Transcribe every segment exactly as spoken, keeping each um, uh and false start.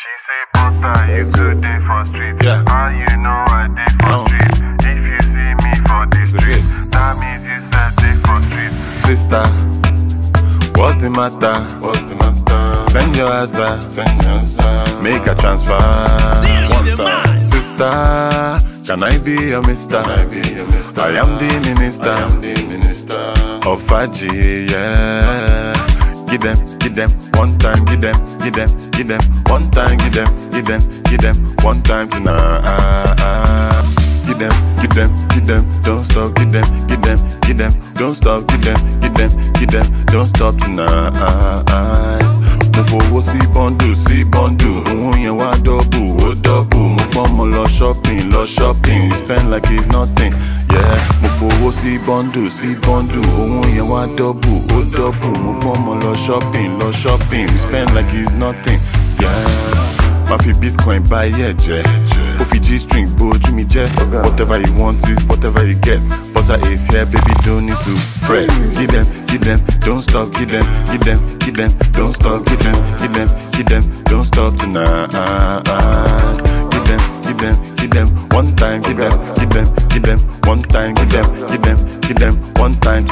She say, butter, you too dey for street. Yeah. How you know I dey for Oh. street? If you see me for the It's street, okay. that means you said dey for street. Sister, what's the matter? What's the matter? Send your answer, Send your answer. make a transfer. One time. Sister, can I be your mister? I be your mister. I am the minister I am the minister. of Faji, yeah. Give them, give them, one time, give them, give them, give them, one time, give them, give them, give them, one time tonight. Give them, give them, give them, don't stop, give them, give them, give them, don't stop, give them, give them, give them, don't stop tonight. Mo fowó sí bọ́ndù, sí bọ́ndù, òun yẹn wá dọ́bù, ó dọ́bù. Mo pọ́n mo lọ shopping, lọ shopping, we spend like it's nothing. Yeah, mo fowó sí bọ́ndù, sí bọ́ndù, òun yẹn wá dọ́bù, ó dọ́bù. Mo pọ́n mo lọ shopping, lọ shopping, we spend like it's nothing. Yeah, ma fi bitcoin buy ẹ̀jẹ̀, ó fi G-string bójú mi jẹ́. Whatever you want is whatever you get. Butter is here, baby, don't need to fret. Give them, give them, don't stop, give them, give them, give them, don't stop, give them, give them, give them, don't stop tonight. Give them, give them, give them, one time, give them, give them, give them, one time, give them, give them, give them, one time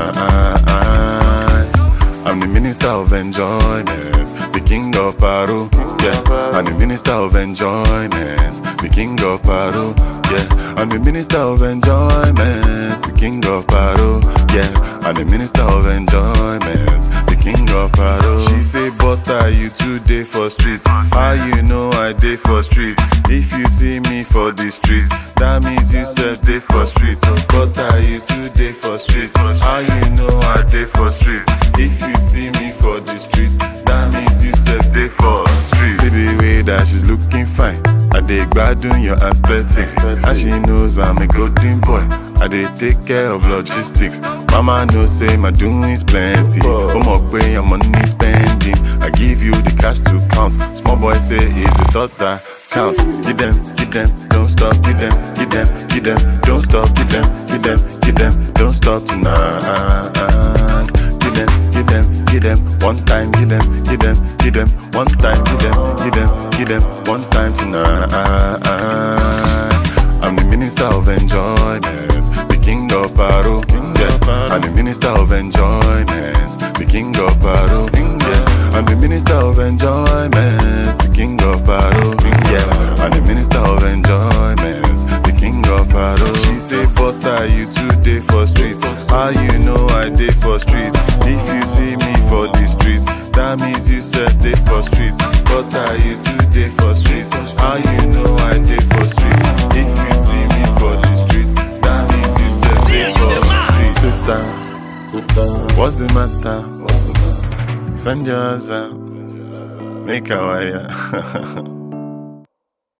tonight. I'm the minister of enjoyment, the king of Paru, yeah. I'm the minister of enjoyment, the king of Paru, yeah. I'm the minister of enjoyment, the king of Paru, yeah. I'm the minister of enjoyment, the king of Paru. She say, butter, you too dey for street. How you know I dey for street? If you see me for the streets, that means you said dey for street. Butter, you too dey for street. How you know I dey for street? If you see me for the streets, that means you said dey for street. See the way that she's looking fine. I dey gbadun your aesthetics, and she knows I'm a golden boy. I dey take care of logistics. Mama knows say my doing's plenty. Oh my pay your money spending. I give you the cash to count. Small boy say it's a thought that counts. Give them, give them, don't stop. Give them, give them, give them, don't stop. Give them, give them, give them, don't stop tonight. Give them, give them, give them, one time. Give them, give them, give them, one time. Give them, give them, give them, one time tonight. I'm the minister of enjoyment, the king of Paru, yeah. I'm the minister of enjoyment, the king of Paru, yeah. I'm the minister of enjoyment, the king of Paru, yeah. I'm the minister of enjoyment, the king of Paru. She say, butter, you too dey for street. How you know I dey for street? If you see me for the streets, that means you said dey for street. Butter, you too dey for street. How you know I dey for street? If you see me for the streets, that means you said dey for street. Sister, sister, what's the matter? Send your answer, make a wire.